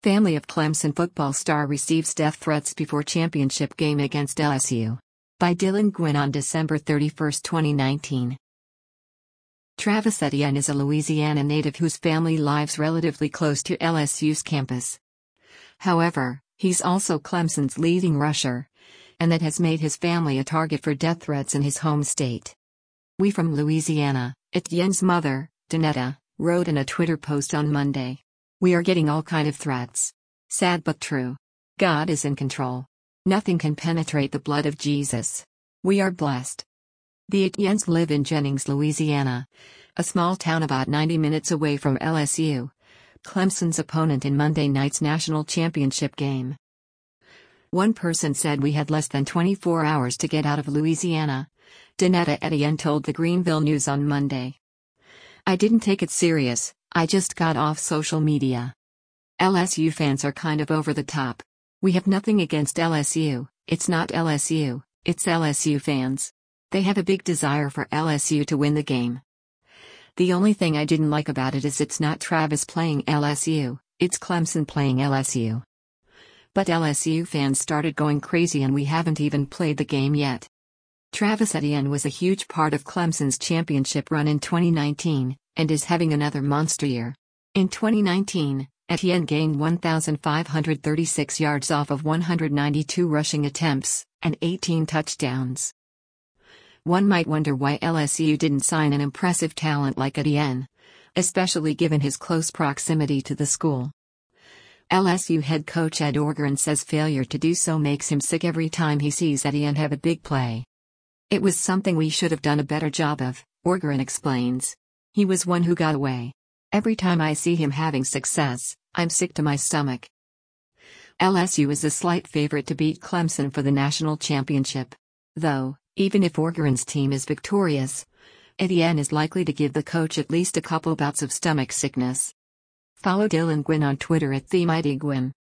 Family of Clemson football star receives death threats before championship game against LSU. By Dylan Gwynn on December 31, 2019. Travis Etienne is a Louisiana native whose family lives relatively close to LSU's campus. However, he's also Clemson's leading rusher, and that has made his family a target for death threats in his home state. "We from Louisiana," Etienne's mother, Donetta, wrote in a Twitter post on Monday. "We are getting all kind of threats. Sad but true. God is in control. Nothing can penetrate the blood of Jesus. We are blessed." The Etiennes live in Jennings, Louisiana, a small town about 90 minutes away from LSU, Clemson's opponent in Monday night's national championship game. One person said, "We had less than 24 hours to get out of Louisiana," Donetta Etienne told the Greenville News on Monday. "I didn't take it serious, I just got off social media. LSU fans are kind of over the top. We have nothing against LSU, it's not LSU, it's LSU fans. They have a big desire for LSU to win the game. The only thing I didn't like about it is it's not Travis playing LSU, it's Clemson playing LSU. But LSU fans started going crazy and we haven't even played the game yet." Travis Etienne was a huge part of Clemson's championship run in 2019, and is having another monster year. In 2019, Etienne gained 1,536 yards off of 192 rushing attempts, and 18 touchdowns. One might wonder why LSU didn't sign an impressive talent like Etienne, especially given his close proximity to the school. LSU head coach Ed Orgeron says failure to do so makes him sick every time he sees Etienne have a big play. "It was something we should have done a better job of," Orgeron explains. "He was one who got away. Every time I see him having success, I'm sick to my stomach." LSU is a slight favorite to beat Clemson for the national championship. Though, even if Orgeron's team is victorious, Etienne is likely to give the coach at least a couple bouts of stomach sickness. Follow Dylan Gwynn on Twitter @TheMightyGwynn.